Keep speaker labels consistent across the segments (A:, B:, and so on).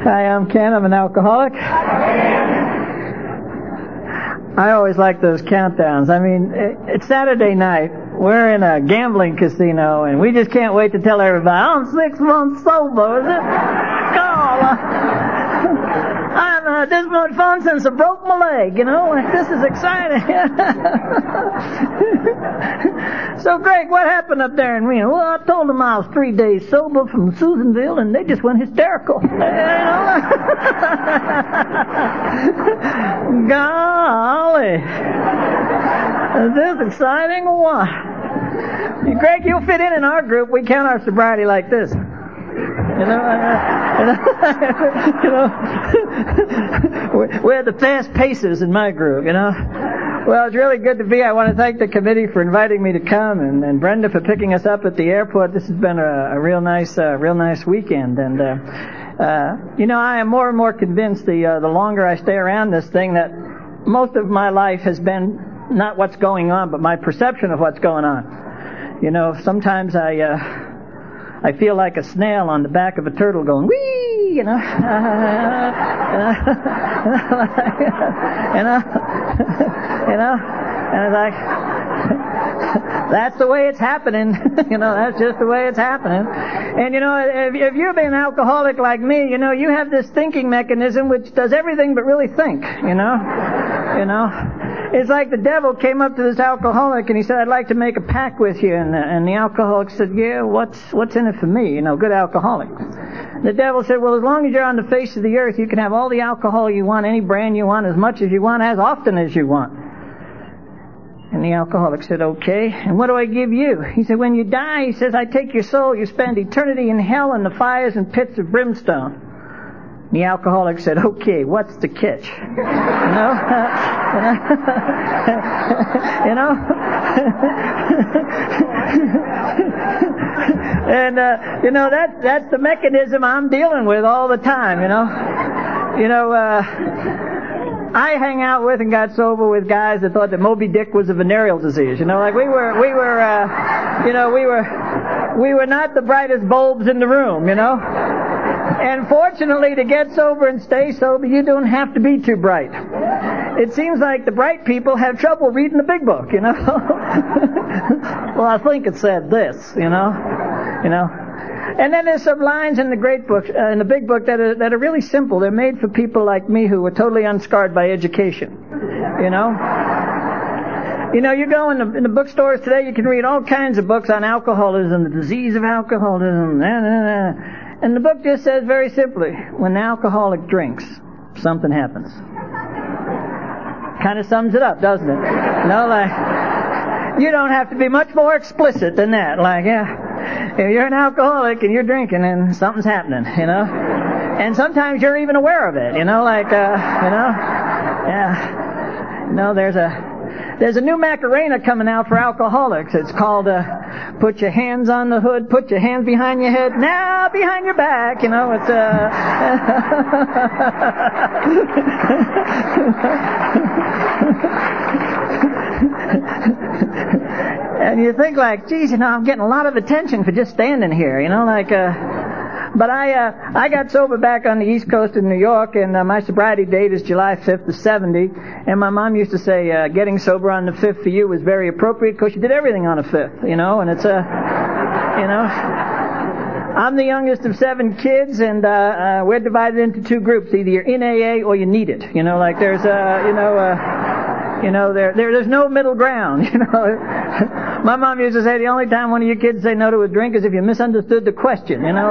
A: Hi, I'm Ken. I'm an alcoholic. I always like those countdowns. I mean, it's Saturday night. We're in a gambling casino, and we just can't wait to tell everybody, I'm 6 months sober. I'm this much fun since I broke my leg, you know. This is exciting. So, Greg, what happened up there in Reno? Well, I told them I was 3 days sober from Susanville, and they just went hysterical. You know? Golly. Is this exciting or what? Greg, you'll fit in our group. We count our sobriety like this. We're the fast pacers in my group, you know. Well, it's really good to be. I want to thank the committee for inviting me to come, and Brenda for picking us up at the airport. This has been a real nice weekend, and I am more and more convinced the longer I stay around this thing that most of my life has been not what's going on, but my perception of what's going on. You know, sometimes I feel like a snail on the back of a turtle going, whee, you know. And it's like, that's the way it's happening. You know, that's just the way it's happening. And, you know, if you've been an alcoholic like me, you know, you have this thinking mechanism which does everything but really think, you know. It's like the devil came up to this alcoholic and he said, I'd like to make a pact with you. And the alcoholic said, yeah, what's in it for me? You know, good alcoholic. The devil said, well, as long as you're on the face of the earth, you can have all the alcohol you want, any brand you want, as much as you want, as often as you want. And the alcoholic said, okay, and what do I give you? He said, when you die, he says, I take your soul, you spend eternity in hell in the fires and pits of brimstone. And the alcoholic said, okay, what's the catch? And, that's the mechanism I'm dealing with all the time, I hang out with and got sober with guys that thought that Moby Dick was a venereal disease. You know, like we were not the brightest bulbs in the room, you know. And fortunately, to get sober and stay sober, you don't have to be too bright. It seems like the bright people have trouble reading the big book, you know. Well, I think it said this, you know. And then there's some lines in the great book, in the big book, that are really simple. They're made for people like me who were totally unscarred by education. You know, you go in the bookstores today, you can read all kinds of books on alcoholism, the disease of alcoholism, and the book just says very simply, when the alcoholic drinks, something happens. Kind of sums it up, doesn't it? You don't have to be much more explicit than that. If you're an alcoholic and you're drinking, and something's happening, you know. And sometimes you're even aware of it, there's a new Macarena coming out for alcoholics. It's called, put your hands on the hood, put your hands behind your head, now behind your back, you know, it's, and you think like, geez, I'm getting a lot of attention for just standing here, but I got sober back on the East Coast in New York, and my sobriety date is July 5th of 70, and my mom used to say, getting sober on the 5th for you was very appropriate because you did everything on the 5th, you know, and it's, I'm the youngest of 7 kids, and we're divided into 2 groups. Either you're in AA or you need it, there's no middle ground, My mom used to say the only time one of your kids say no to a drink is if you misunderstood the question, we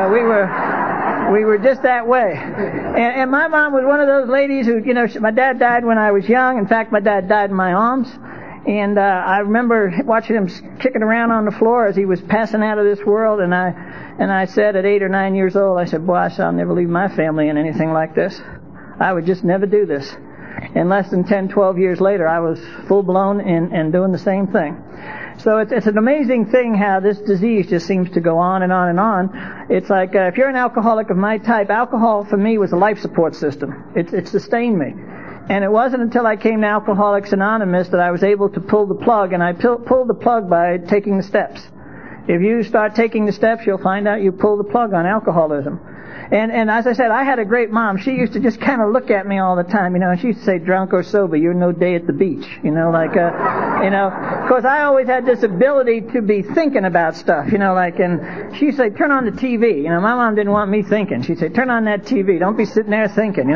A: were just that way. And my mom was one of those ladies who, my dad died when I was young. In fact, my dad died in my arms. And I remember watching him kicking around on the floor as he was passing out of this world. And I said at 8 or 9 years old, I said, boy, I'll never leave my family in anything like this. I would just never do this. And less than 10, 12 years later, I was full-blown and doing the same thing. So it's an amazing thing how this disease just seems to go on and on and on. It's like if you're an alcoholic of my type, alcohol for me was a life support system. It sustained me. And it wasn't until I came to Alcoholics Anonymous that I was able to pull the plug, and I pulled the plug by taking the steps. If you start taking the steps, you'll find out you pull the plug on alcoholism. And as I said, I had a great mom. She used to just kind of look at me all the time, and she used to say, drunk or sober, you're no day at the beach. Because I always had this ability to be thinking about stuff, and she'd say, turn on the TV. My mom didn't want me thinking. She'd say, turn on that TV. Don't be sitting there thinking,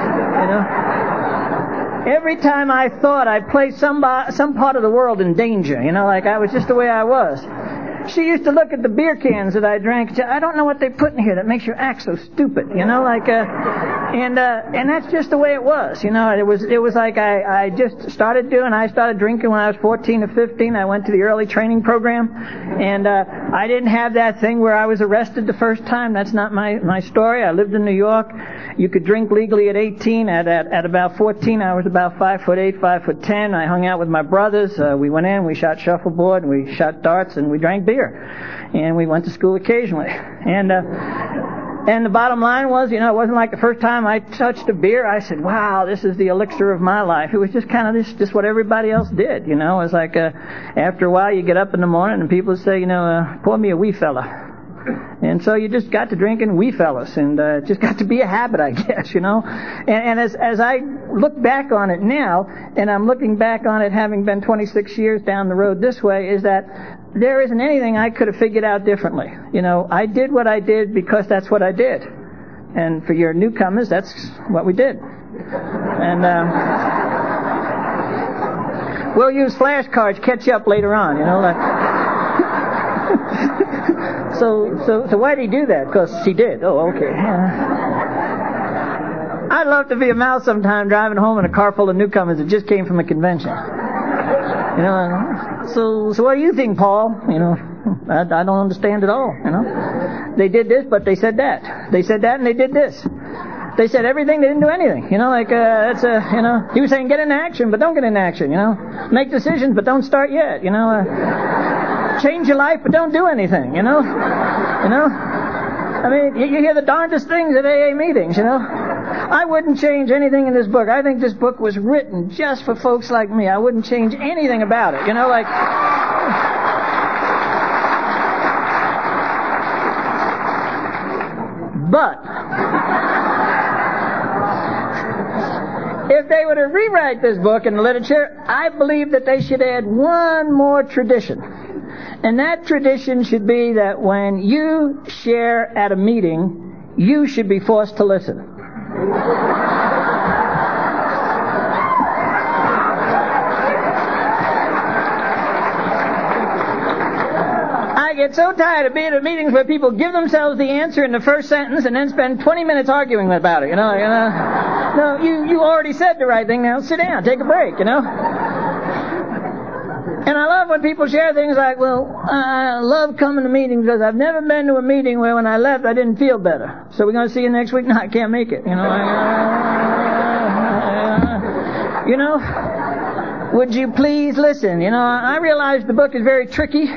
A: Every time I thought, I placed some part of the world in danger, I was just the way I was. She used to look at the beer cans that I drank and say, I don't know what they put in here that makes you act so stupid, and that's just the way it was, It was like I just started drinking when I was 14 or 15. I went to the early training program, and I didn't have that thing where I was arrested the first time. That's not my story. I lived in New York. You could drink legally at 18. At about 14, I was about 5'8", 5'10". I hung out with my brothers. We went in, we shot shuffleboard, and we shot darts, and we drank beer. And we went to school occasionally. And the bottom line was, it wasn't like the first time I touched a beer, I said, wow, this is the elixir of my life. It was just kind of just what everybody else did, It was like, after a while you get up in the morning and people say, pour me a wee fella. And so you just got to drinking wee fellas, and it just got to be a habit, I guess, And as I look back on it now, and I'm looking back on it having been 26 years down the road this way, is that there isn't anything I could have figured out differently. I did what I did because that's what I did. And for your newcomers, that's what we did. And we'll use flashcards, catch you up later on, So why did he do that? Because he did. Oh, okay. I'd love to be a mouse sometime driving home in a car full of newcomers that just came from a convention. So what do you think, Paul? I don't understand at all, They did this, but they said that. They said that and they did this. They said everything, they didn't do anything. He was saying get into action, but don't get into action, Make decisions, but don't start yet, Change your life, but don't do anything, I mean, you hear the darndest things at AA meetings, I wouldn't change anything in this book. I think this book was written just for folks like me. I wouldn't change anything about it, But if they were to rewrite this book in the literature, I believe that they should add one more tradition. And that tradition should be that when you share at a meeting, you should be forced to listen. I get so tired of being at meetings where people give themselves the answer in the first sentence and then spend 20 minutes arguing about it, No, you already said the right thing. Now sit down, take a break, And I love when people share things like, well, I love coming to meetings because I've never been to a meeting where when I left I didn't feel better. So we're going to see you next week? No, I can't make it. Would you please listen? I realize the book is very tricky.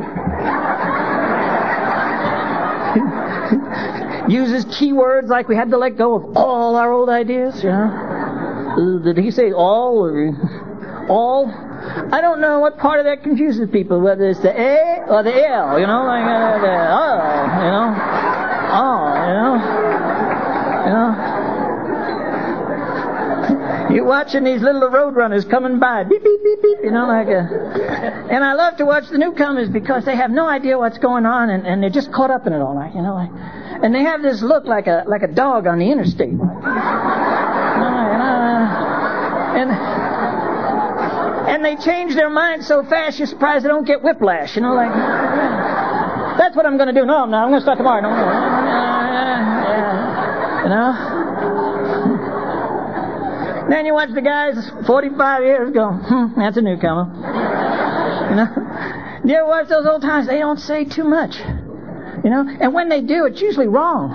A: Uses keywords like we had to let go of all our old ideas, Did he say all or all? I don't know what part of that confuses people, whether it's the A or the L, the You're watching these little road runners coming by, beep, beep, beep, beep, And I love to watch the newcomers because they have no idea what's going on, and they're just caught up in it all, and they have this look like a dog on the interstate. And they change their minds so fast, you're surprised they don't get whiplash. That's what I'm going to do. No, I'm not. I'm going to start tomorrow. Then you watch the guys 45 years go, that's a newcomer. You ever watch those old times? They don't say too much. And when they do, it's usually wrong,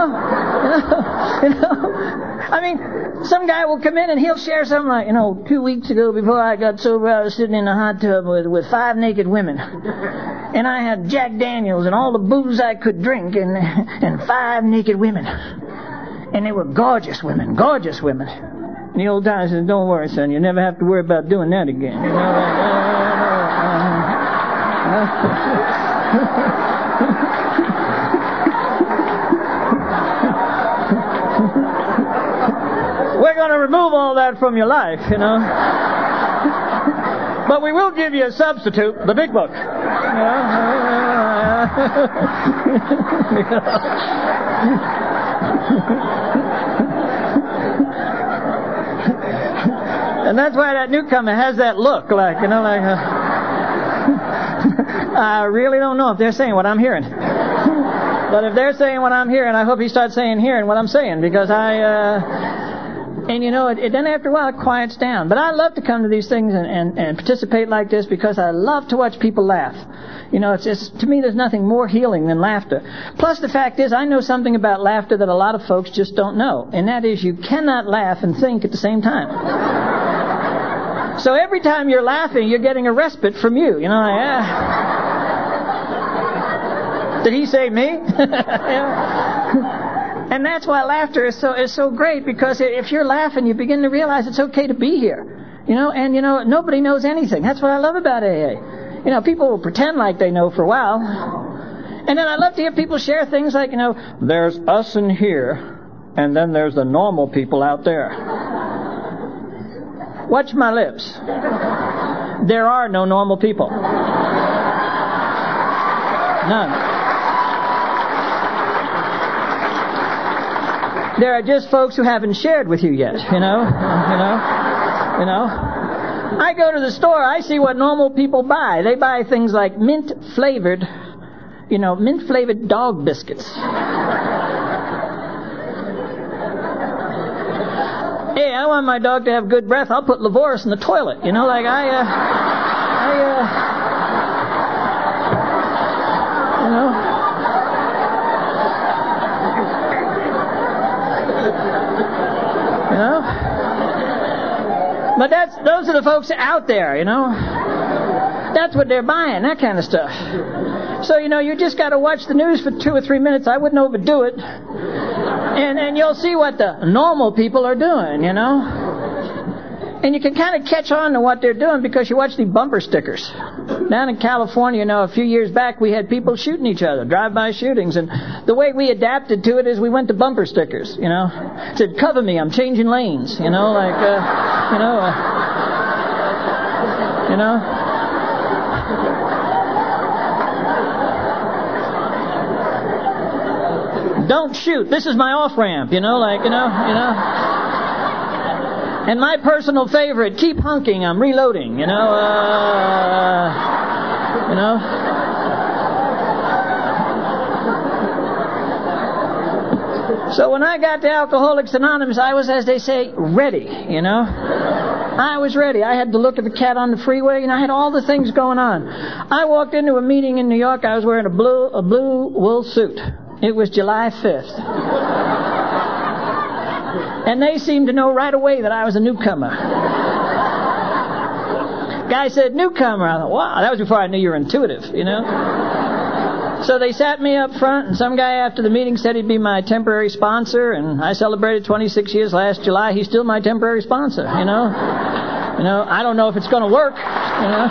A: I mean, some guy will come in and he'll share something like, 2 weeks ago before I got sober, I was sitting in a hot tub with 5 naked women. And I had Jack Daniels and all the booze I could drink and 5 naked women. And they were gorgeous women. And the old guy said, don't worry, son, you never have to worry about doing that again. We're going to remove all that from your life, you know. But we will give you a substitute, the big book. And that's why that newcomer has that look, like, you know, like, I really don't know if they're saying what I'm hearing. But if they're saying what I'm hearing, I hope he starts hearing what I'm saying, because and you know, then after a while it quiets down. But I love to come to these things and participate like this, because I love to watch people laugh. You know, to me there's nothing more healing than laughter. Plus the fact is, I know something about laughter that a lot of folks just don't know. And that is, you cannot laugh and think at the same time. So every time you're laughing, you're getting a respite from you. You know, like, did he say me? And that's why laughter is so great, because if you're laughing, you begin to realize it's okay to be here. You know, and you know, nobody knows anything. That's what I love about AA. You know, people will pretend like they know for a while. And then I love to hear people share things like, you know, there's us in here, and then there's the normal people out there. Watch my lips. There are no normal people. None. There are just folks who haven't shared with you yet, you know. I go to the store, I see what normal people buy. They buy things like mint-flavored dog biscuits. Hey, I want my dog to have good breath. I'll put Levoris in the toilet. You know, like you know. You know? But those are the folks out there, you know. That's what they're buying, that kind of stuff. So, you know, you just got to watch the news for 2 or 3 minutes. I wouldn't overdo it. And you'll see what the normal people are doing, you know. And you can kind of catch on to what they're doing because you watch the bumper stickers. Down in California, you know, a few years back, we had people shooting each other, drive-by shootings. And the way we adapted to it is we went to bumper stickers, you know. Said, cover me, I'm changing lanes, you know, like, you know. Don't shoot, this is my off-ramp, you know, like, you know. And my personal favorite, keep hunking, I'm reloading, you know. So when I got to Alcoholics Anonymous, I was, as they say, ready, you know. I was ready. I had to look at the cat on the freeway, and I had all the things going on. I walked into a meeting in New York. I was wearing a blue wool suit. It was July 5th. And they seemed to know right away that I was a newcomer. Guy said, newcomer. I thought, wow, that was before I knew you were intuitive, you know. So they sat me up front, and some guy after the meeting said he'd be my temporary sponsor, and I celebrated 26 years last July. He's still my temporary sponsor, you know. You know, I don't know if it's going to work, you know.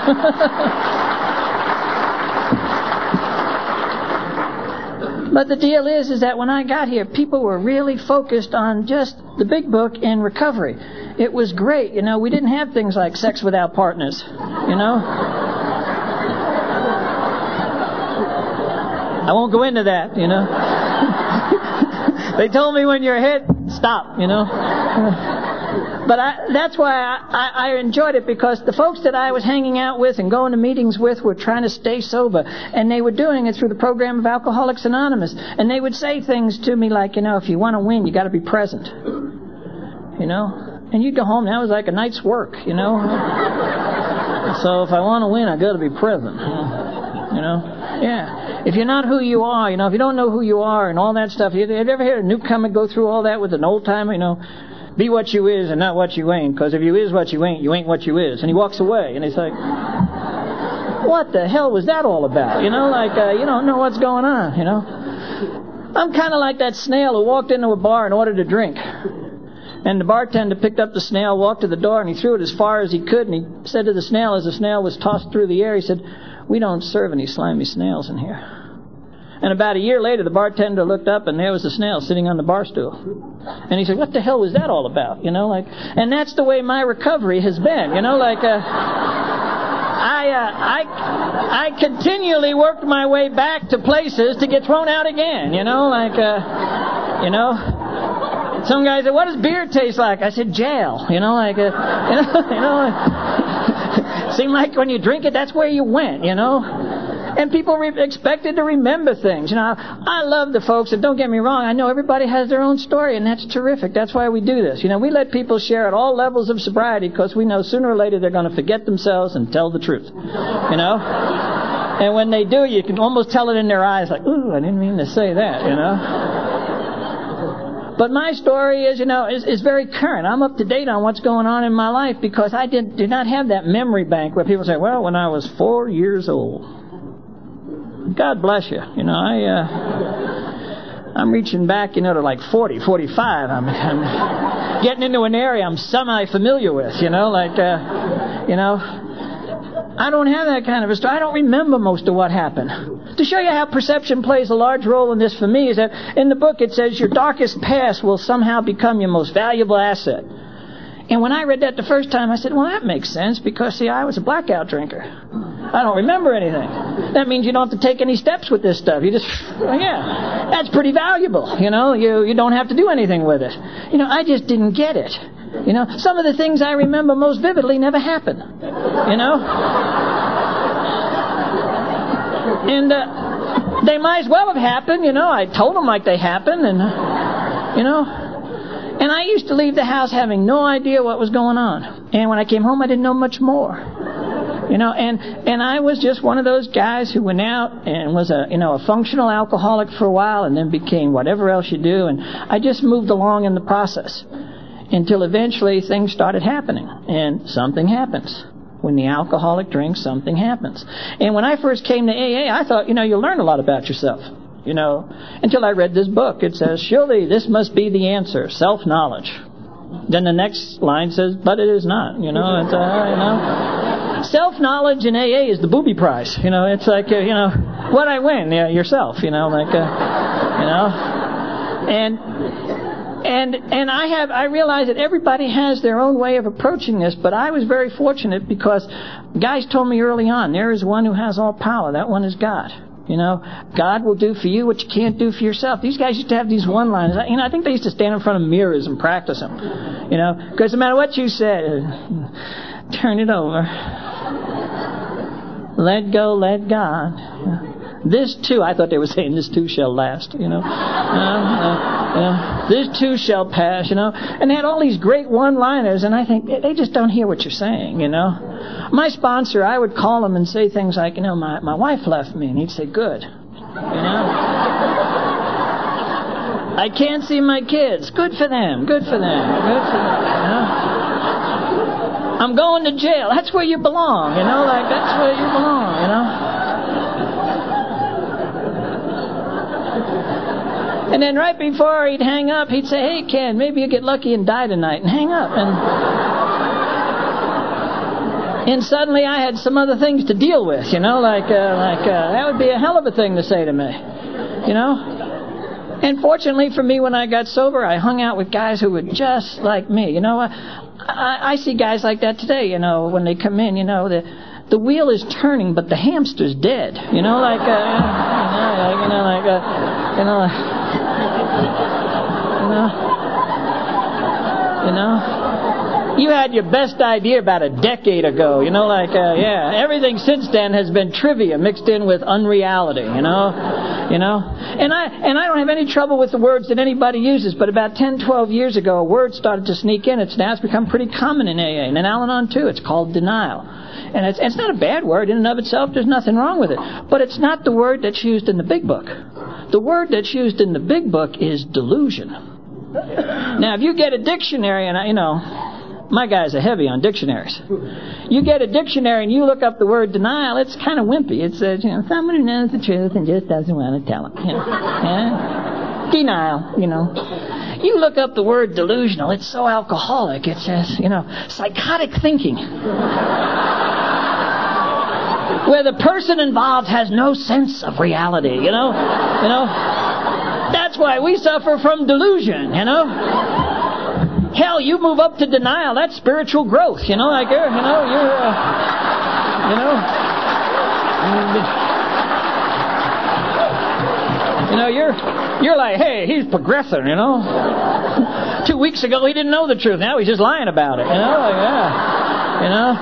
A: But the deal is that when I got here, people were really focused on just the big book and recovery. It was great, you know. We didn't have things like sex without partners, you know. I won't go into that, you know. They told me when you're ahead, stop, you know. But that's why I enjoyed it, because the folks that I was hanging out with and going to meetings with were trying to stay sober. And they were doing it through the program of Alcoholics Anonymous. And they would say things to me like, you know, if you want to win, you got to be present. You know? And you'd go home, and that was like a night's work, you know? So if I want to win, I got to be present. You know? Yeah. If you're not who you are, you know, if you don't know who you are and all that stuff, have you ever heard a newcomer go through all that with an old timer, you know? Be what you is and not what you ain't, because if you is what you ain't what you is. And he walks away, and it's like, what the hell was that all about? You know, like, you don't know what's going on, you know? I'm kind of like that snail who walked into a bar and ordered a drink. And the bartender picked up the snail, walked to the door, and he threw it as far as he could, and he said to the snail, as the snail was tossed through the air, he said, we don't serve any slimy snails in here. And about a year later, the bartender looked up, and there was the snail sitting on the bar stool. And he said, what the hell was that all about? And that's the way my recovery has been. I continually worked my way back to places to get thrown out again. Some guy said, what does beer taste like? I said, jail. Seemed like when you drink it, that's where you went, And people expected to remember things. I love the folks, and don't get me wrong, I know everybody has their own story, and that's terrific. That's why we do this. We let people share at all levels of sobriety because we know sooner or later they're going to forget themselves and tell the truth. And when they do, you can almost tell it in their eyes, like, ooh, I didn't mean to say that, But my story is very current. I'm up to date on what's going on in my life because I did not have that memory bank where people say, well, when I was 4 years old. God bless you. I'm reaching back, to like 40, 45. I'm getting into an area I'm semi-familiar with, I don't have that kind of a story. I don't remember most of what happened. To show you how perception plays a large role in this for me is that in the book it says your darkest past will somehow become your most valuable asset. And when I read that the first time, I said, well, that makes sense because, see, I was a blackout drinker. I don't remember anything. That means you don't have to take any steps with this stuff. You just, that's pretty valuable. You don't have to do anything with it. I just didn't get it. Some of the things I remember most vividly never happened. And they might as well have happened. I told them like they happened, and And I used to leave the house having no idea what was going on. And when I came home, I didn't know much more. And I was just one of those guys who went out and was a functional alcoholic for a while and then became whatever else you do. And I just moved along in the process until eventually things started happening. And something happens. When the alcoholic drinks, something happens. And when I first came to AA, I thought, you'll learn a lot about yourself. Until I read this book. It says, surely this must be the answer, self-knowledge. Then the next line says, but it is not. Self-knowledge in AA is the booby prize. It's like, what I win? Yourself. And I realize that everybody has their own way of approaching this, but I was very fortunate because guys told me early on, there is one who has all power. That one is God. God will do for you what you can't do for yourself. These guys used to have these one-liners. I think they used to stand in front of mirrors and practice them. Because no matter what you said, turn it over. Let go, let God. This too, I thought they were saying, this too shall last. This too shall pass. And they had all these great one-liners, and I think they just don't hear what you're saying. My sponsor, I would call him and say things like, my wife left me, and he'd say, good. I can't see my kids. Good for them. Good for them. Good for them. I'm going to jail. That's where you belong. That's where you belong. And then right before he'd hang up, he'd say, hey, Ken, maybe you get lucky and die tonight, and hang up. And suddenly I had some other things to deal with, that would be a hell of a thing to say to me, And fortunately for me, when I got sober, I hung out with guys who were just like me. I see guys like that today, when they come in, the wheel is turning, but the hamster's dead. You had your best idea about a decade ago, everything since then has been trivia mixed in with unreality, And I don't have any trouble with the words that anybody uses, but about 10, 12 years ago, a word started to sneak in. It's become pretty common in AA, and in Al-Anon too. It's called denial. And it's not a bad word in and of itself. There's nothing wrong with it. But it's not the word that's used in the big book. The word that's used in the big book is delusion. Now, if you get a dictionary, and my guys are heavy on dictionaries. You get a dictionary and you look up the word denial, it's kind of wimpy. It says, someone who knows the truth and just doesn't want to tell it. Denial, You look up the word delusional, it's so alcoholic. It says, psychotic thinking. where the person involved has no sense of reality, you know. That's why we suffer from delusion, you know. Hell, you move up to denial, that's spiritual growth, you know, like, you're like, hey, he's progressing, you know. 2 weeks ago, he didn't know the truth. Now he's just lying about it, you know. Like, yeah, you know.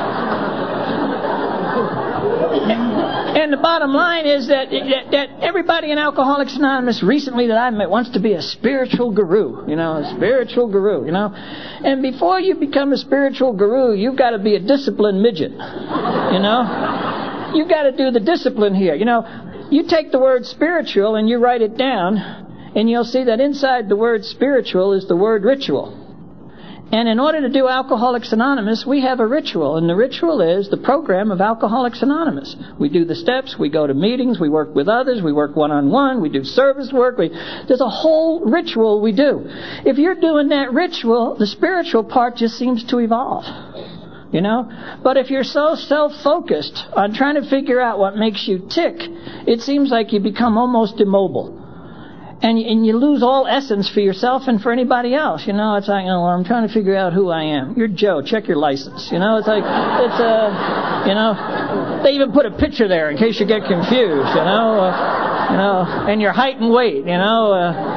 A: And the bottom line is that everybody in Alcoholics Anonymous recently that I met wants to be a spiritual guru, you know, a spiritual guru, you know. And before you become a spiritual guru, you've got to be a disciplined midget, you know. You've got to do the discipline here, you know. You take the word spiritual and you write it down, and you'll see that inside the word spiritual is the word ritual. And in order to do Alcoholics Anonymous, we have a ritual, and the ritual is the program of Alcoholics Anonymous. We do the steps, we go to meetings, we work with others, we work one-on-one, we do service work. There's a whole ritual we do. If you're doing that ritual, the spiritual part just seems to evolve. You know? But if you're so self-focused on trying to figure out what makes you tick, it seems like you become almost immobile. And you lose all essence for yourself and for anybody else. You know, it's like, you know, well, I'm trying to figure out who I am. You're Joe. Check your license. You know, it's like, you know, they even put a picture there in case you get confused, you know, and your height and weight, you know.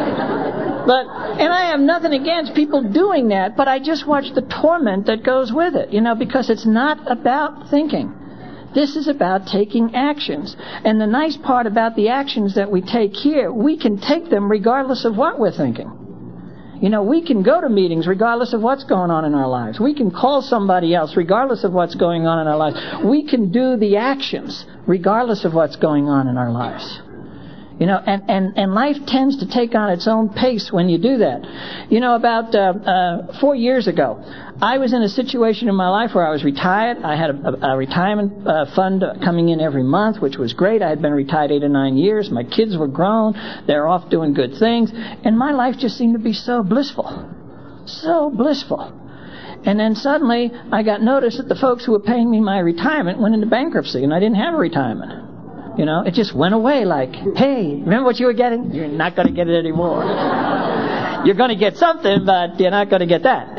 A: And I have nothing against people doing that, but I just watch the torment that goes with it, you know, because it's not about thinking. This is about taking actions. And the nice part about the actions that we take here, we can take them regardless of what we're thinking. You know, we can go to meetings regardless of what's going on in our lives. We can call somebody else regardless of what's going on in our lives. We can do the actions regardless of what's going on in our lives. You know, and life tends to take on its own pace when you do that. You know, about 4 years ago, I was in a situation in my life where I was retired. I had a retirement fund coming in every month, which was great. I had been retired 8 or 9 years. My kids were grown. They were off doing good things. And my life just seemed to be so blissful. So blissful. And then suddenly, I got notice that the folks who were paying me my retirement went into bankruptcy, and I didn't have a retirement. You know, it just went away like, hey, remember what you were getting? You're not going to get it anymore. You're going to get something, but you're not going to get that.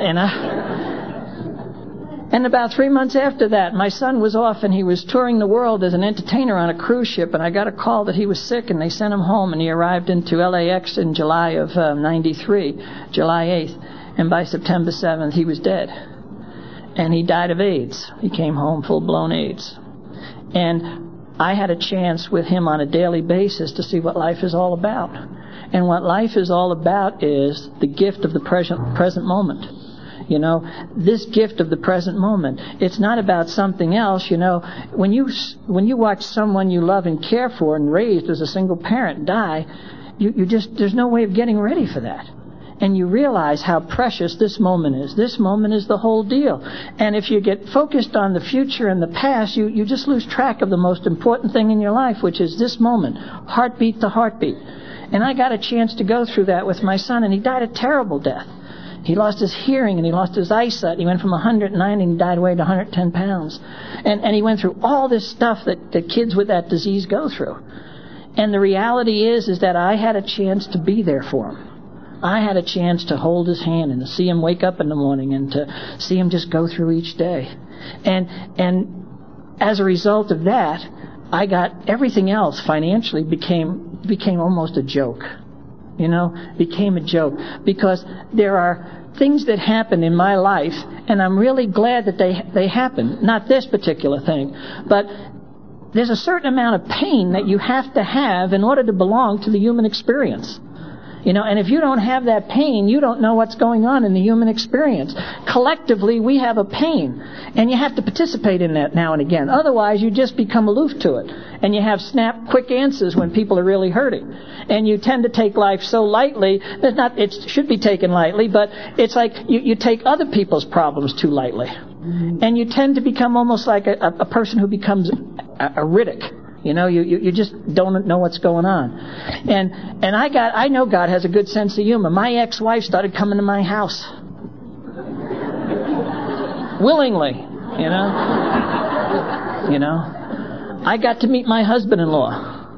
A: And about 3 months after that, my son was off and he was touring the world as an entertainer on a cruise ship, and I got a call that he was sick, and they sent him home, and he arrived into LAX in July of 93, July 8th. And by September 7th, he was dead. And he died of AIDS. He came home full-blown AIDS. And I had a chance with him on a daily basis to see what life is all about. And what life is all about is the gift of the present moment. You know, this gift of the present moment. It's not about something else. You know, when you watch someone you love and care for and raised as a single parent die, you just, there's no way of getting ready for that. And you realize how precious this moment is. This moment is the whole deal. And if you get focused on the future and the past, you just lose track of the most important thing in your life, which is this moment, heartbeat to heartbeat. And I got a chance to go through that with my son, and he died a terrible death. He lost his hearing, and he lost his eyesight. He went from 109 and he died weighing 110 pounds. And he went through all this stuff that kids with that disease go through. And the reality is that I had a chance to be there for him. I had a chance to hold his hand and to see him wake up in the morning and to see him just go through each day. And as a result of that, I got everything else financially became almost a joke. You know, became a joke. Because there are things that happen in my life, and I'm really glad that they happen. Not this particular thing, but there's a certain amount of pain that you have to have in order to belong to the human experience. You know, and if you don't have that pain, you don't know what's going on in the human experience. Collectively, we have a pain, and you have to participate in that now and again. Otherwise, you just become aloof to it, and you have snap, quick answers when people are really hurting. And you tend to take life so lightly. It should be taken lightly, but it's like you take other people's problems too lightly. And you tend to become almost like a person who becomes a Riddick. You know, you just don't know what's going on. And I know God has a good sense of humor. My ex-wife started coming to my house. Willingly, you know. I got to meet my husband-in-law.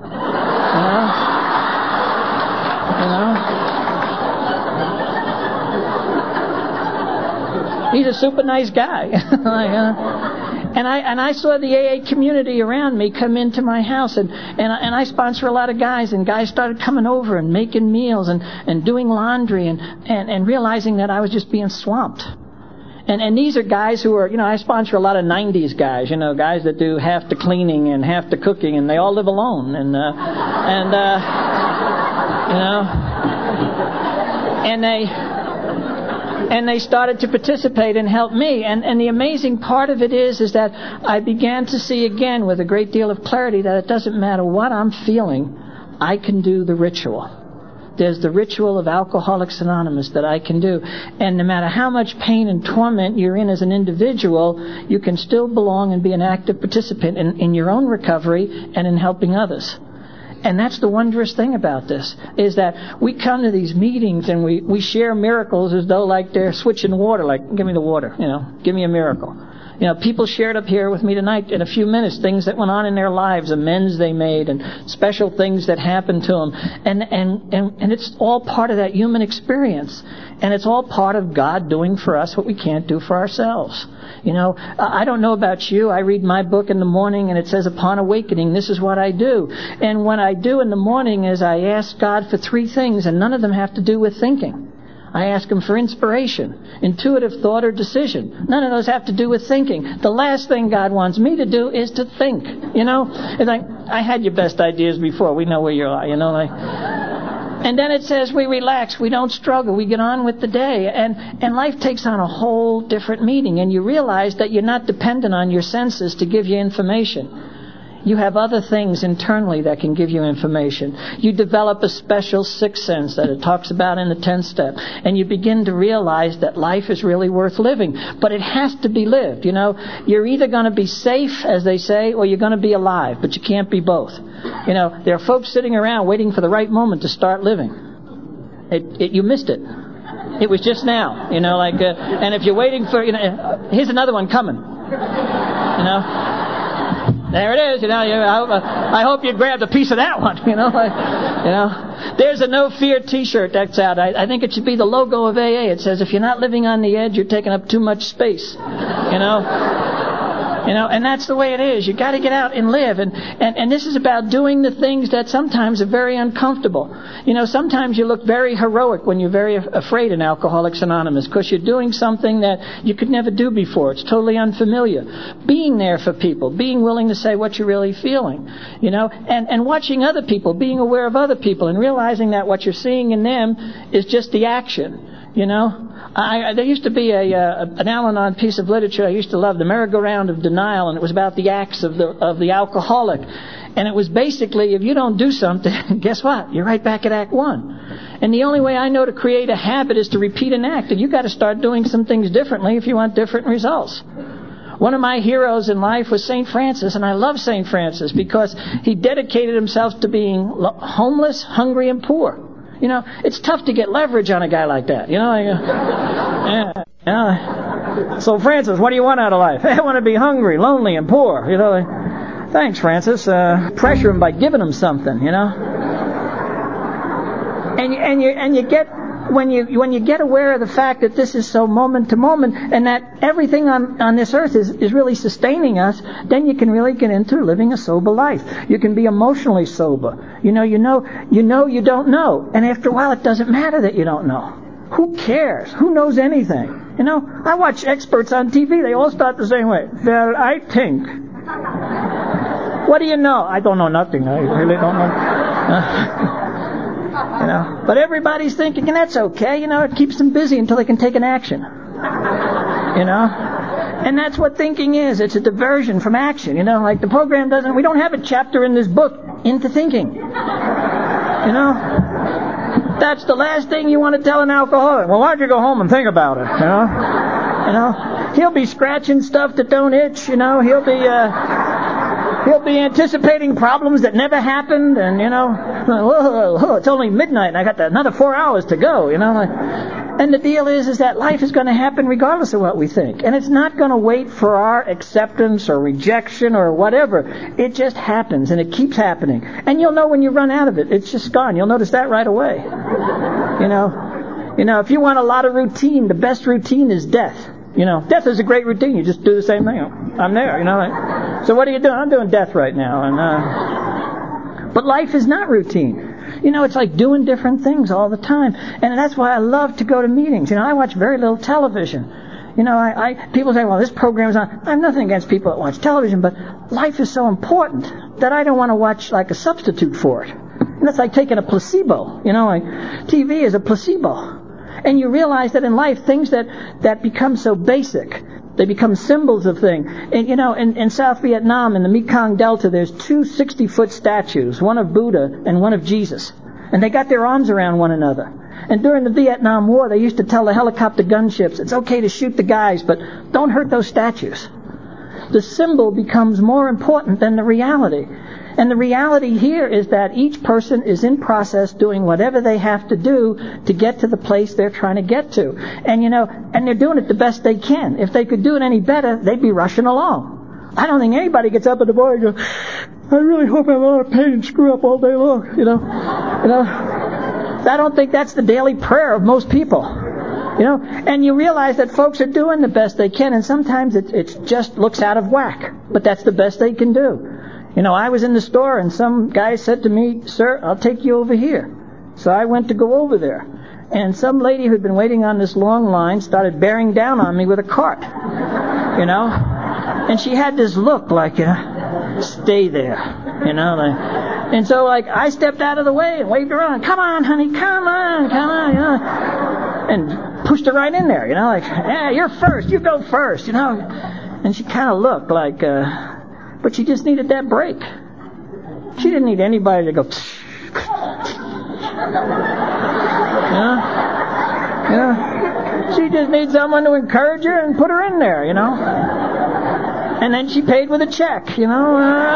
A: He's a super nice guy. And I saw the AA community around me come into my house, and I sponsor a lot of guys, and guys started coming over and making meals and doing laundry and realizing that I was just being swamped. And these are guys who are, I sponsor a lot of 90s guys, guys that do half the cleaning and half the cooking, and they all live alone, and they started to participate and help me. And the amazing part of it is that I began to see again with a great deal of clarity that it doesn't matter what I'm feeling, I can do the ritual. There's the ritual of Alcoholics Anonymous that I can do. And no matter how much pain and torment you're in as an individual, you can still belong and be an active participant in your own recovery and in helping others. And that's the wondrous thing about this, is that we come to these meetings and we share miracles as though like they're switching water, like, give me the water, give me a miracle. People shared up here with me tonight in a few minutes things that went on in their lives, amends they made, and special things that happened to them. And it's all part of that human experience. And it's all part of God doing for us what we can't do for ourselves. I don't know about you. I read my book in the morning and it says, upon awakening, this is what I do. And what I do in the morning is I ask God for 3 things, and none of them have to do with thinking. I ask Him for inspiration, intuitive thought or decision. None of those have to do with thinking. The last thing God wants me to do is to think. It's like, I had your best ideas before. We know where you are, And then it says we relax, we don't struggle, we get on with the day. And life takes on a whole different meaning. And you realize that you're not dependent on your senses to give you information. You have other things internally that can give you information. You develop a special 6th sense that it talks about in the 10th step. And you begin to realize that life is really worth living. But it has to be lived. You're either going to be safe, as they say, or you're going to be alive. But you can't be both. There are folks sitting around waiting for the right moment to start living. You missed it. It was just now. And if you're waiting for, here's another one coming. There it is, I hope you grabbed a piece of that one, There's a No Fear T-shirt that's out. I think it should be the logo of AA. It says, if you're not living on the edge, you're taking up too much space, and that's the way it is. You got to get out and live, and this is about doing the things that sometimes are very uncomfortable. Sometimes you look very heroic when you're very afraid in Alcoholics Anonymous, because you're doing something that you could never do before. It's totally unfamiliar. Being there for people, being willing to say what you're really feeling, and watching other people, being aware of other people, and realizing that what you're seeing in them is just the action. There used to be an Al-Anon piece of literature I used to love, The Merry-Go-Round of Denial, and it was about the acts of the alcoholic. And it was basically, if you don't do something, guess what? You're right back at Act 1. And the only way I know to create a habit is to repeat an act, and you've got to start doing some things differently if you want different results. One of my heroes in life was St. Francis, and I love St. Francis because he dedicated himself to being homeless, hungry, and poor. It's tough to get leverage on a guy like that. So Francis, what do you want out of life? I want to be hungry, lonely, and poor. Thanks, Francis. Pressure him by giving him something. And you get when you get aware of the fact that this is so moment to moment, and that everything on this earth is really sustaining us, then you can really get into living a sober life. You can be emotionally sober. You know you don't know, and after a while it doesn't matter that you don't know. Who cares? Who knows anything? I watch experts on TV. They all start the same way. Well, I think. What do you know? I don't know nothing. I really don't know. But everybody's thinking, and that's okay. It keeps them busy until they can take an action. And that's what thinking is. It's a diversion from action. Like the program we don't have a chapter in this book into thinking. That's the last thing you want to tell an alcoholic. Well, why don't you go home and think about it? He'll be scratching stuff that don't itch. He'll be anticipating problems that never happened, and whoa, it's only midnight and I got another 4 hours to go, And And the deal is that life is going to happen regardless of what we think. And it's not going to wait for our acceptance or rejection or whatever. It just happens, and it keeps happening. And you'll know when you run out of it. It's just gone. You'll notice that right away. You know, if you want a lot of routine, the best routine is death. You know, death is a great routine. You just do the same thing. I'm there, you know. So what are you doing? I'm doing death right now. And but life is not routine. You know, it's like doing different things all the time. And that's why I love to go to meetings. You know, I watch very little television. You know, people say, well, this program's on. I have nothing against people that watch television, but life is so important that I don't want to watch like a substitute for it. And that's like taking a placebo. You know, like TV is a placebo. And you realize that in life, things that become so basic, they become symbols of things. And, you know, in South Vietnam, in the Mekong Delta, there's two 60-foot statues, one of Buddha and one of Jesus. And they got their arms around one another. And during the Vietnam War, they used to tell the helicopter gunships, it's okay to shoot the guys, but don't hurt those statues. The symbol becomes more important than the reality. And the reality here is that each person is in process doing whatever they have to do to get to the place they're trying to get to. And, you know, and they're doing it the best they can. If they could do it any better, they'd be rushing along. I don't think anybody gets up at the morning and goes, I really hope I'm out of pain and screw up all day long, you know. I don't think that's the daily prayer of most people. You know, and you realize that folks are doing the best they can, and sometimes it just looks out of whack. But that's the best they can do. You know, I was in the store and some guy said to me, sir, I'll take you over here. So I went to go over there. And some lady who'd been waiting on this long line started bearing down on me with a cart. You know? And she had this look like, stay there. You know? And so, like, I stepped out of the way and waved her on. Come on, honey, come on. You know? And pushed her right in there. You know? Like, yeah, you're first. You go first. You know? And she kind of looked like... But she just needed that break. She didn't need anybody to go, you know? She just needs someone to encourage her and put her in there, you know? And then she paid with a check, you know?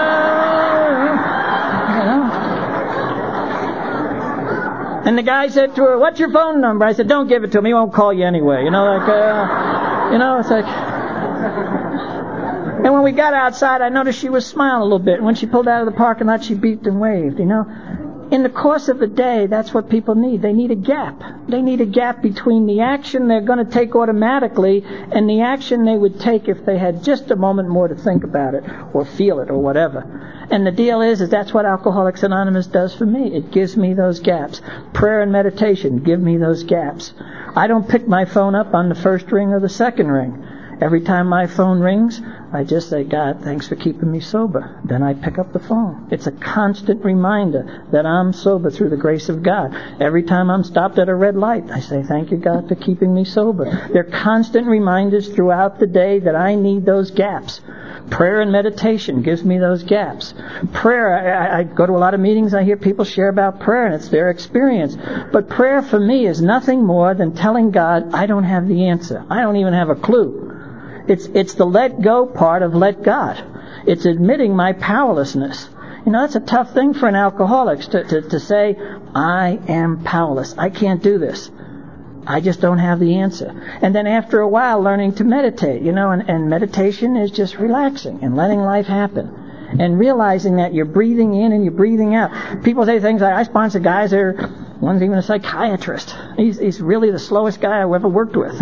A: And the guy said to her, what's your phone number? I said, don't give it to him. He won't call you anyway. You know, like, you know, it's like... And when we got outside, I noticed she was smiling a little bit. And when she pulled out of the parking lot, she beeped and waved, you know. In the course of a day, that's what people need. They need a gap. They need a gap between the action they're going to take automatically and the action they would take if they had just a moment more to think about it or feel it or whatever. And the deal is that's what Alcoholics Anonymous does for me. It gives me those gaps. Prayer and meditation give me those gaps. I don't pick my phone up on the first ring or the second ring. Every time my phone rings, I just say, God, thanks for keeping me sober. Then I pick up the phone. It's a constant reminder that I'm sober through the grace of God. Every time I'm stopped at a red light, I say, thank you, God, for keeping me sober. They're constant reminders throughout the day that I need those gaps. Prayer and meditation gives me those gaps. Prayer, I go to a lot of meetings, I hear people share about prayer, and it's their experience. But prayer for me is nothing more than telling God, I don't have the answer. I don't even have a clue. It's the let go part of let God. It's admitting my powerlessness. You know, that's a tough thing for an alcoholic to say, I am powerless. I can't do this. I just don't have the answer. And then after a while, learning to meditate, you know, and meditation is just relaxing and letting life happen. And realizing that you're breathing in and you're breathing out. People say things like, I sponsor guys that are, one's even a psychiatrist. He's really the slowest guy I've ever worked with.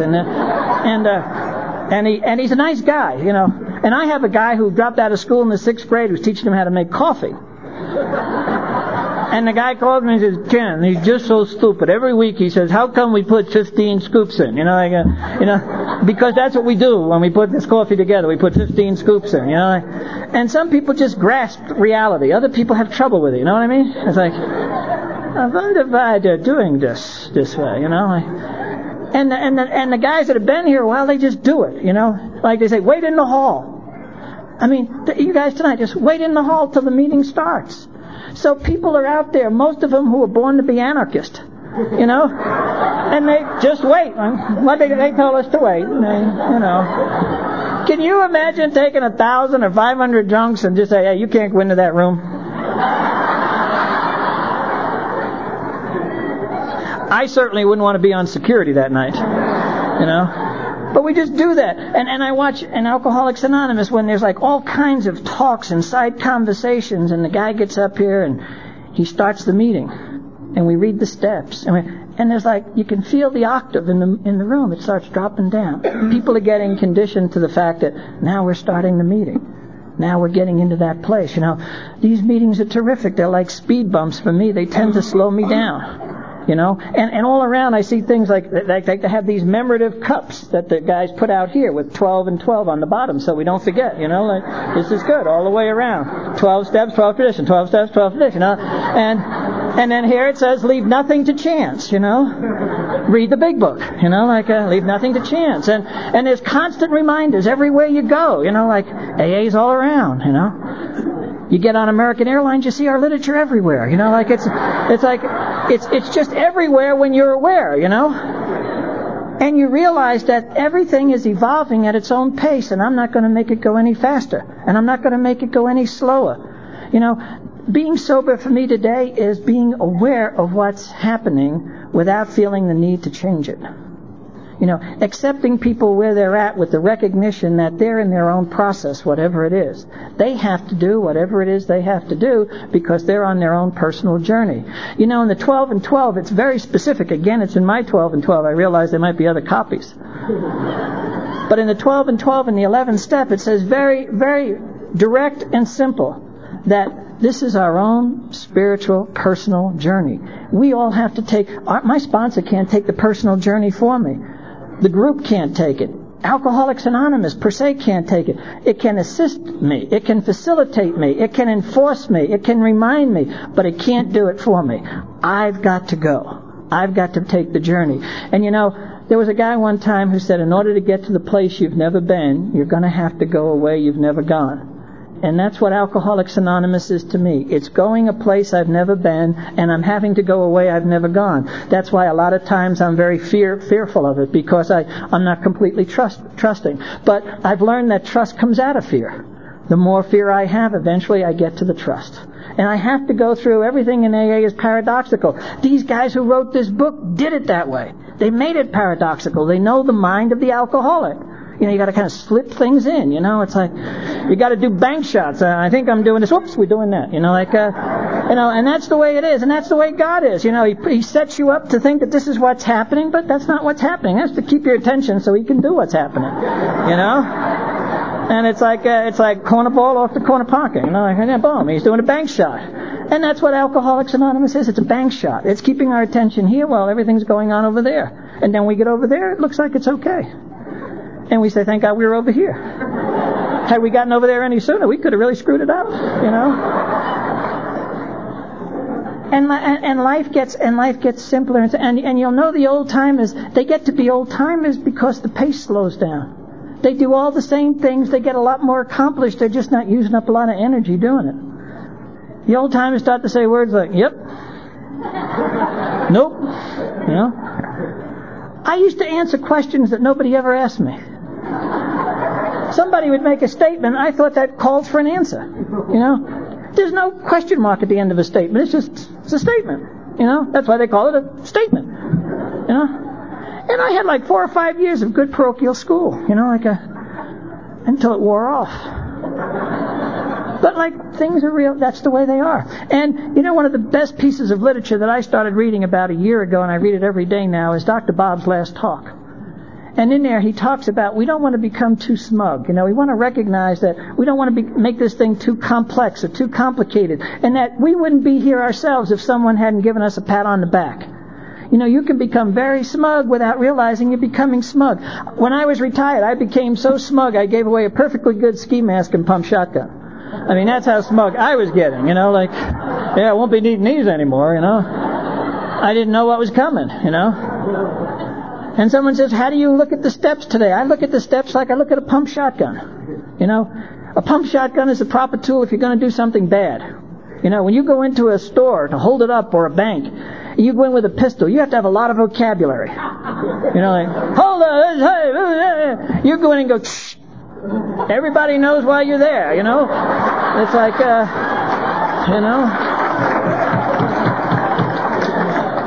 A: And he's a nice guy, you know. And I have a guy who dropped out of school in the 6th grade who's teaching him how to make coffee. And the guy called me and says, Ken, he's just so stupid. Every week he says, how come we put 15 scoops in? You know, because that's what we do when we put this coffee together. We put 15 scoops in, you know. And some people just grasp reality. Other people have trouble with it, you know what I mean? It's like, I wonder why they're doing this way, you know. And the guys that have been here a while, they just do it, you know. Like they say, wait in the hall. I mean, you guys tonight, just wait in the hall till the meeting starts. So people are out there, most of them who were born to be anarchists, you know. And they just wait. What they told us to wait, you know. Can you imagine taking 1,000 or 500 drunks and just say, hey, you can't go into that room? I certainly wouldn't want to be on security that night, you know. But we just do that. And I watch in Alcoholics Anonymous when there's like all kinds of talks and side conversations, and the guy gets up here and he starts the meeting, and we read the steps, and there's like, you can feel the octave in the room. It starts dropping down. People are getting conditioned to the fact that now we're starting the meeting. Now we're getting into that place. You know, these meetings are terrific. They're like speed bumps for me. They tend to slow me down. You know, and all around I see things like they have these memorative cups that the guys put out here with 12 and 12 on the bottom, so we don't forget. You know, like, this is good all the way around. 12 steps, 12 tradition. 12 steps, 12 tradition. You know, and then here it says, leave nothing to chance. You know, read the big book. You know, like leave nothing to chance. And there's constant reminders everywhere you go. You know, like AA's all around. You know. You get on American Airlines, you see our literature everywhere. You know, like it's just everywhere when you're aware, you know. And you realize that everything is evolving at its own pace, and I'm not going to make it go any faster, and I'm not going to make it go any slower. You know, being sober for me today is being aware of what's happening without feeling the need to change it. You know, accepting people where they're at with the recognition that they're in their own process, whatever it is. They have to do whatever it is they have to do because they're on their own personal journey. You know, in the 12 and 12, it's very specific. Again, it's in my 12 and 12. I realize there might be other copies. But in the 12 and 12 and the 11th step, it says very, very direct and simple that this is our own spiritual, personal journey. We all have to take... My sponsor can't take the personal journey for me. The group can't take it. Alcoholics Anonymous per se can't take it. It can assist me. It can facilitate me. It can enforce me. It can remind me. But it can't do it for me. I've got to go. I've got to take the journey. And you know, there was a guy one time who said, in order to get to the place you've never been, you're going to have to go away you've never gone. And that's what Alcoholics Anonymous is to me. It's going a place I've never been, and I'm having to go away I've never gone. That's why a lot of times I'm very fearful of it, because I'm not completely trusting. But I've learned that trust comes out of fear. The more fear I have, eventually I get to the trust. And I have to go through everything in AA is paradoxical. These guys who wrote this book did it that way. They made it paradoxical. They know the mind of the alcoholic. You know, you got to kind of slip things in. You know, it's like you got to do bank shots. I think I'm doing this. Whoops, we're doing that. You know, like you know, and that's the way it is, and that's the way God is. You know, He sets you up to think that this is what's happening, but that's not what's happening. That's to keep your attention so He can do what's happening. You know, and it's like corner ball off the corner pocket. You know, like boom, He's doing a bank shot, and that's what Alcoholics Anonymous is. It's a bank shot. It's keeping our attention here while everything's going on over there, and then we get over there, it looks like it's okay. And we say, thank God we were over here. Had we gotten over there any sooner, we could have really screwed it up, you know. And life gets simpler, and you'll know the old timers. They get to be old timers because the pace slows down. They do all the same things. They get a lot more accomplished. They're just not using up a lot of energy doing it. The old timers start to say words like, "Yep," "Nope," you know. I used to answer questions that nobody ever asked me. Somebody would make a statement, I thought that called for an answer. You know? There's no question mark at the end of a statement. It's a statement. You know? That's why they call it a statement. You know? And I had like 4 or 5 years of good parochial school. You know, like until it wore off. But like, things are real. That's the way they are. And, you know, one of the best pieces of literature that I started reading about a year ago, and I read it every day now, is Dr. Bob's Last Talk. And in there he talks about we don't want to become too smug. You know, we want to recognize that we don't want to make this thing too complex or too complicated. And that we wouldn't be here ourselves if someone hadn't given us a pat on the back. You know, you can become very smug without realizing you're becoming smug. When I was retired, I became so smug I gave away a perfectly good ski mask and pump shotgun. I mean, that's how smug I was getting, you know, like, yeah, I won't be needing these anymore, you know. I didn't know what was coming, you know. And someone says, how do you look at the steps today? I look at the steps like I look at a pump shotgun. You know, a pump shotgun is the proper tool if you're going to do something bad. You know, when you go into a store to hold it up or a bank, you go in with a pistol, you have to have a lot of vocabulary. You know, like, hold on, hey, you go in and go, shh. Everybody knows why you're there, you know. It's like, you know.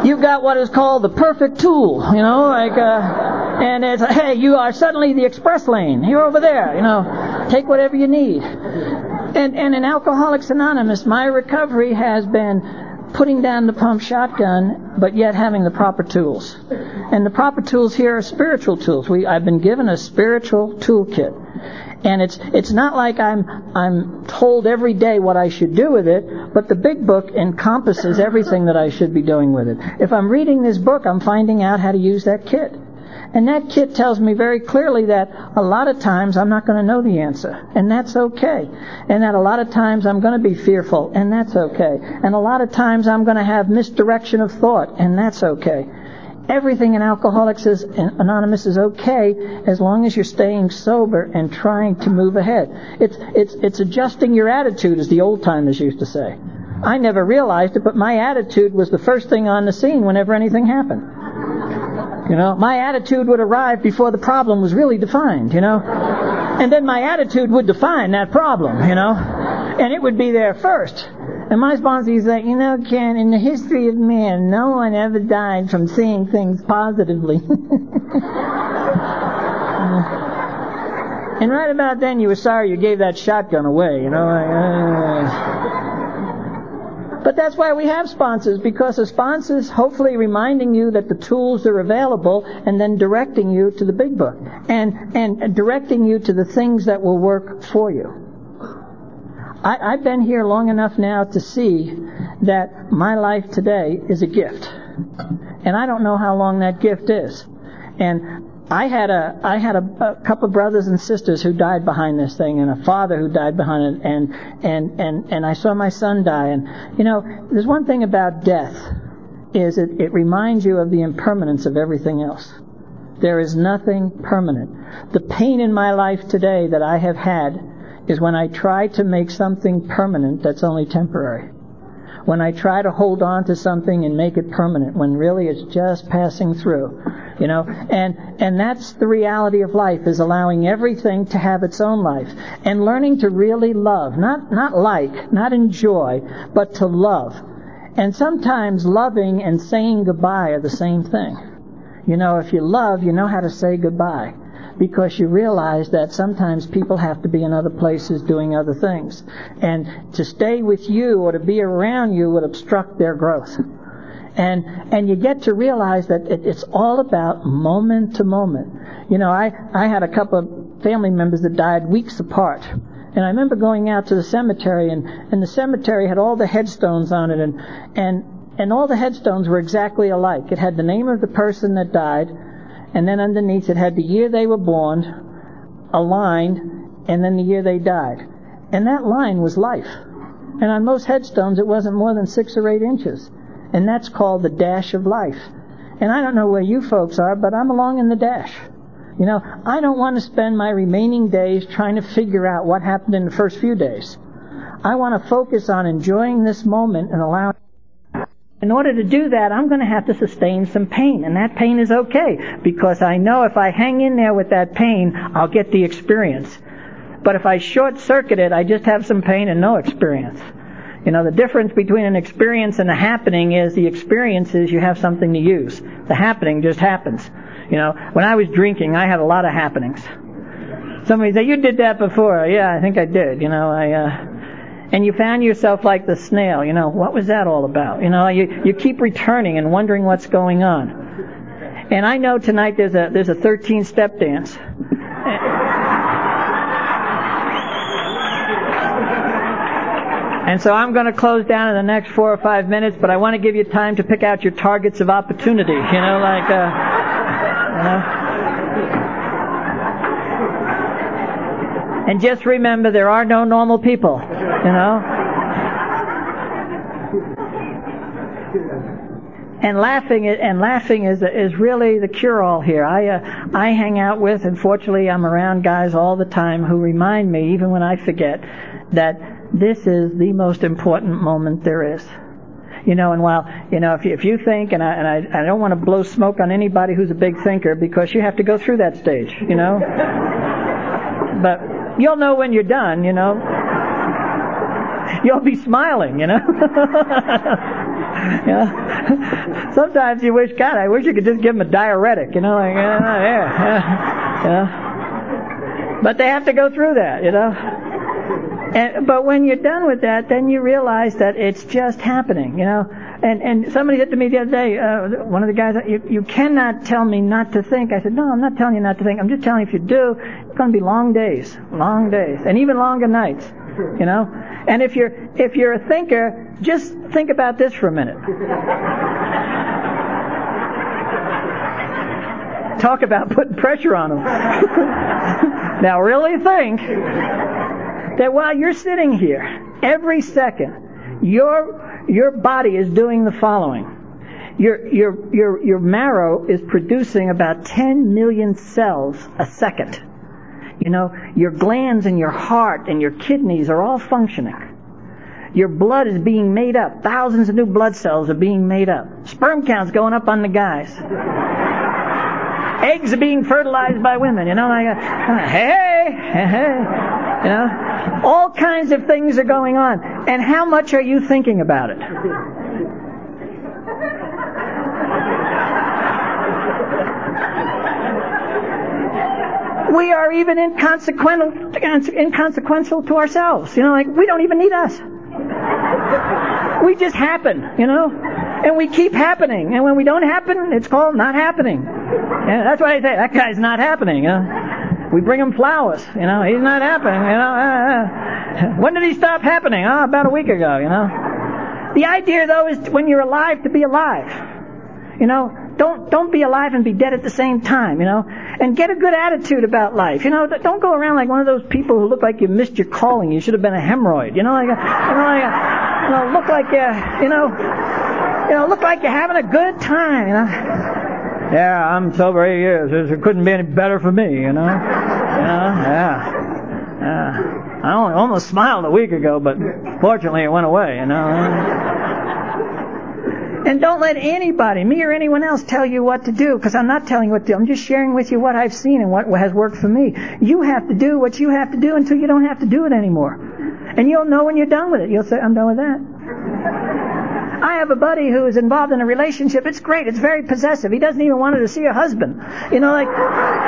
A: you've got what is called the perfect tool, and it's, hey, you are suddenly the express lane. You're over there, take whatever you need. And in Alcoholics Anonymous, my recovery has been putting down the pump shotgun, but yet having the proper tools. And the proper tools here are spiritual tools. I've been given a spiritual toolkit. And it's not like I'm told every day what I should do with it, but the big book encompasses everything that I should be doing with it. If I'm reading this book, I'm finding out how to use that kit. And that kit tells me very clearly that a lot of times I'm not going to know the answer, and that's okay. And that a lot of times I'm going to be fearful, and that's okay. And a lot of times I'm going to have misdirection of thought, and that's okay. Everything in Alcoholics Anonymous is okay as long as you're staying sober and trying to move ahead. It's adjusting your attitude, as the old timers used to say. I never realized it, but my attitude was the first thing on the scene whenever anything happened. My attitude would arrive before the problem was really defined, And then my attitude would define that problem, And it would be there first. And my sponsor used to say, Ken, in the history of man, no one ever died from seeing things positively. And right about then you were sorry you gave that shotgun away, But that's why we have sponsors, because the sponsors hopefully reminding you that the tools are available and then directing you to the big book and directing you to the things that will work for you. I've been here long enough now to see that my life today is a gift. And I don't know how long that gift is. And I had a couple of brothers and sisters who died behind this thing, and a father who died behind it, and I saw my son die. And there's one thing about death, is it reminds you of the impermanence of everything else. There is nothing permanent. The pain in my life today that I have had is when I try to make something permanent that's only temporary. When I try to hold on to something and make it permanent, when really it's just passing through. And that's the reality of life, is allowing everything to have its own life. And learning to really love. Not enjoy, but to love. And sometimes loving and saying goodbye are the same thing. If you love, you know how to say goodbye. Because you realize that sometimes people have to be in other places doing other things. And to stay with you or to be around you would obstruct their growth. And you get to realize that it's all about moment to moment. I had a couple of family members that died weeks apart. And I remember going out to the cemetery, and the cemetery had all the headstones on it, and all the headstones were exactly alike. It had the name of the person that died, and then underneath it had the year they were born, a line, and then the year they died. And that line was life. And on most headstones it wasn't more than 6 or 8 inches. And that's called the dash of life. And I don't know where you folks are, but I'm along in the dash. I don't want to spend my remaining days trying to figure out what happened in the first few days. I want to focus on enjoying this moment and allowing. In order to do that, I'm going to have to sustain some pain. And that pain is okay, because I know if I hang in there with that pain, I'll get the experience. But if I short-circuit it, I just have some pain and no experience. The difference between an experience and a happening is the experience is you have something to use. The happening just happens. When I was drinking, I had a lot of happenings. Somebody said, "You did that before." Yeah, I think I did. And you found yourself like the snail. What was that all about? You keep returning and wondering what's going on. And I know tonight there's a 13-step dance. And so I'm going to close down in the next 4 or 5 minutes, but I want to give you time to pick out your targets of opportunity. And just remember, there are no normal people. And laughing is really the cure-all here. I hang out with, and fortunately I'm around guys all the time who remind me, even when I forget, that this is the most important moment there is. And while, if you think, and I don't want to blow smoke on anybody who's a big thinker, because you have to go through that stage, But you'll know when you're done, You'll be smiling, You know? Sometimes you wish, God, I wish you could just give them a diuretic, you know, like, you know. But they have to go through that, you know. But when you're done with that, then you realize that it's just happening, you know. And somebody said to me the other day, one of the guys, you cannot tell me not to think. I said, no, I'm not telling you not to think. I'm just telling you if you do, it's going to be long days, and even longer nights, you know. And if you're a thinker, just think about this for a minute. Talk about putting pressure on them. Now really think that while you're sitting here, every second, your body is doing the following. Your marrow is producing about 10 million cells a second. You know, your glands and your heart and your kidneys are all functioning. Your blood is being made up. Thousands of new blood cells are being made up. Sperm count's going up on the guys. Eggs are being fertilized by women. You know, like, hey. You know, all kinds of things are going on. And how much are you thinking about it? We are even inconsequential to ourselves. You know, like, we don't even need us. We just happen, you know, and we keep happening. And when we don't happen, it's called not happening. Yeah, that's why they say, that guy's not happening. You know? We bring him flowers, you know, he's not happening. You know, when did he stop happening? Oh, about a week ago, you know. The idea, though, is when you're alive, to be alive. You know, don't be alive and be dead at the same time, you know. And get a good attitude about life. You know, don't go around like one of those people who look like you missed your calling. You should have been a hemorrhoid. You know, look like look like you're having a good time. You know. Yeah, I'm sober 8 years. It couldn't be any better for me. You know. Yeah. I almost smiled a week ago, but fortunately it went away. You know. And don't let anybody, me or anyone else, tell you what to do, because I'm not telling you what to do. I'm just sharing with you what I've seen and what has worked for me. You have to do what you have to do until you don't have to do it anymore. And you'll know when you're done with it. You'll say, I'm done with that. I have a buddy who is involved in a relationship. It's great. It's very possessive. He doesn't even want her to see her husband. You know, like...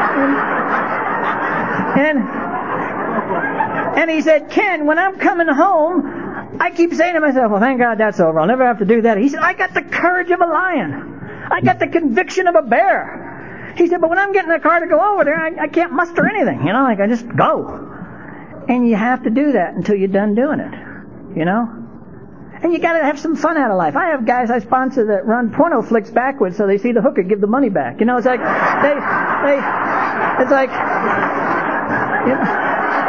A: And he said, Ken, when I'm coming home... I keep saying to myself, well, thank God that's over. I'll never have to do that. He said, I got the courage of a lion. I got the conviction of a bear. He said, but when I'm getting in the car to go over there, I can't muster anything. You know, like I just go. And you have to do that until you're done doing it. You know? And you got to have some fun out of life. I have guys I sponsor that run porno flicks backwards so they see the hooker give the money back. You know, it's like, it's like, you know.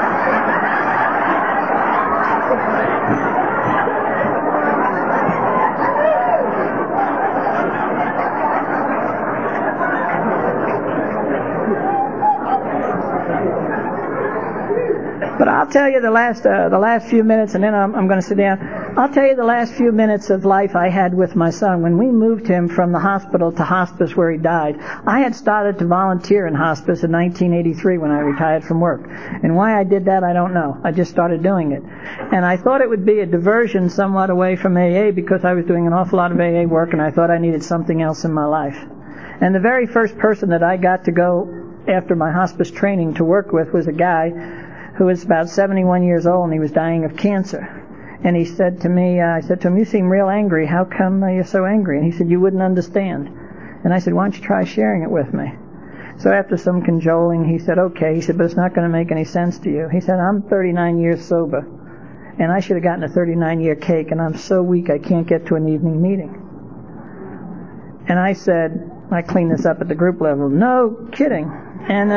A: But I'll tell you the last few minutes, and then I'm going to sit down. I'll tell you the last few minutes of life I had with my son. When we moved him from the hospital to hospice where he died, I had started to volunteer in hospice in 1983 when I retired from work. And why I did that, I don't know. I just started doing it. And I thought it would be a diversion somewhat away from AA because I was doing an awful lot of AA work, and I thought I needed something else in my life. And the very first person that I got to go after my hospice training to work with was a guy who was about 71 years old, and he was dying of cancer. And he said to me, I said to him, you seem real angry. How come you're so angry? And he said, you wouldn't understand. And I said, why don't you try sharing it with me? So after some cajoling, he said, okay. He said, but it's not going to make any sense to you. He said, I'm 39 years sober, and I should have gotten a 39-year cake, and I'm so weak I can't get to an evening meeting. And I said, I cleaned this up at the group level, no kidding. And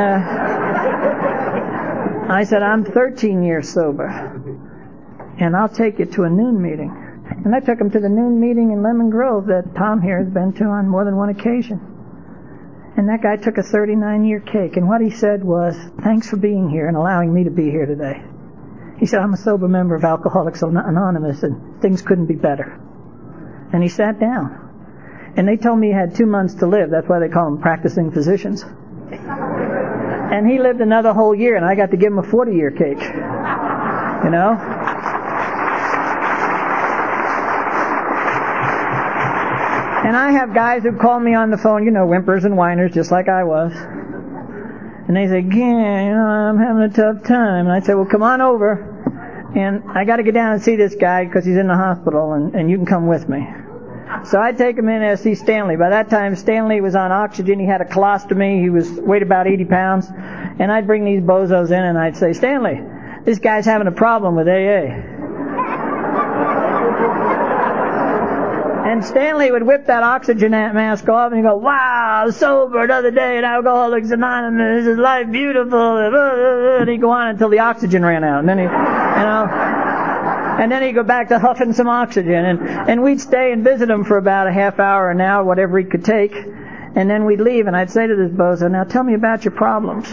A: I said, I'm 13 years sober, and I'll take you to a noon meeting. And I took him to the noon meeting in Lemon Grove that Tom here has been to on more than one occasion. And that guy took a 39-year cake, and what he said was, thanks for being here and allowing me to be here today. He said, I'm a sober member of Alcoholics Anonymous, and things couldn't be better. And he sat down. And they told me he had 2 months to live. That's why they call them practicing physicians. And he lived another whole year, and I got to give him a 40-year cake. You know? And I have guys who call me on the phone, whimpers and whiners, just like I was. And they say, yeah, I'm having a tough time. And I say, well, come on over. And I got to get down and see this guy because he's in the hospital, and you can come with me. So I take him in and see Stanley. By that time, Stanley was on oxygen. He had a colostomy. He weighed about 80 pounds. And I'd bring these bozos in and I'd say, Stanley, this guy's having a problem with AA. And Stanley would whip that oxygen mask off and he'd go, wow, sober another day in Alcoholics Anonymous, is life beautiful? And he'd go on until the oxygen ran out. And then he'd go back to huffing some oxygen. And we'd stay and visit him for about a half hour, an hour, whatever he could take. And then we'd leave and I'd say to this bozo, now tell me about your problems.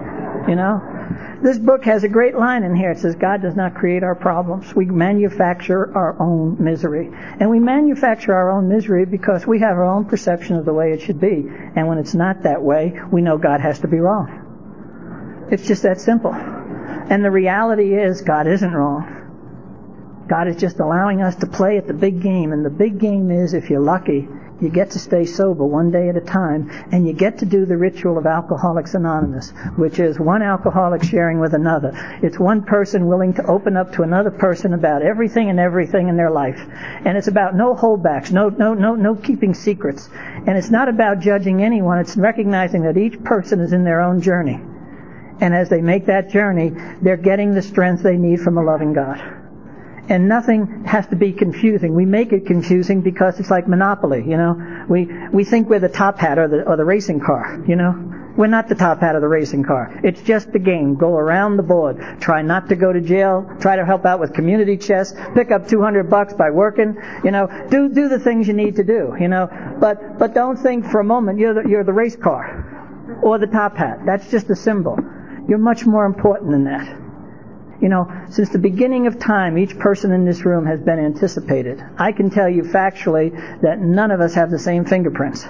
A: This book has a great line in here. It says, God does not create our problems. We manufacture our own misery. And we manufacture our own misery because we have our own perception of the way it should be. And when it's not that way, we know God has to be wrong. It's just that simple. And the reality is, God isn't wrong. God is just allowing us to play at the big game. And the big game is, if you're lucky, you get to stay sober one day at a time, and you get to do the ritual of Alcoholics Anonymous, which is one alcoholic sharing with another. It's one person willing to open up to another person about everything in their life. And it's about no holdbacks, no keeping secrets. And it's not about judging anyone. It's recognizing that each person is in their own journey. And as they make that journey, they're getting the strength they need from a loving God. And nothing has to be confusing. We make it confusing because it's like Monopoly, We think we're the top hat or the racing car, We're not the top hat of the racing car. It's just a game. Go around the board. Try not to go to jail. Try to help out with community chest. Pick up $200 by working. Do the things you need to do, But don't think for a moment you're the race car or the top hat. That's just a symbol. You're much more important than that. Since the beginning of time, each person in this room has been anticipated. I can tell you factually that none of us have the same fingerprints.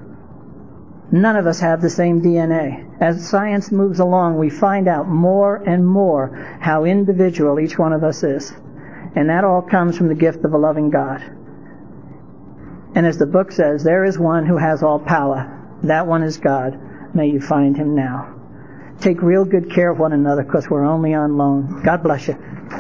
A: None of us have the same DNA. As science moves along, we find out more and more how individual each one of us is. And that all comes from the gift of a loving God. And as the book says, there is one who has all power. That one is God. May you find him now. Take real good care of one another because we're only on loan. God bless you.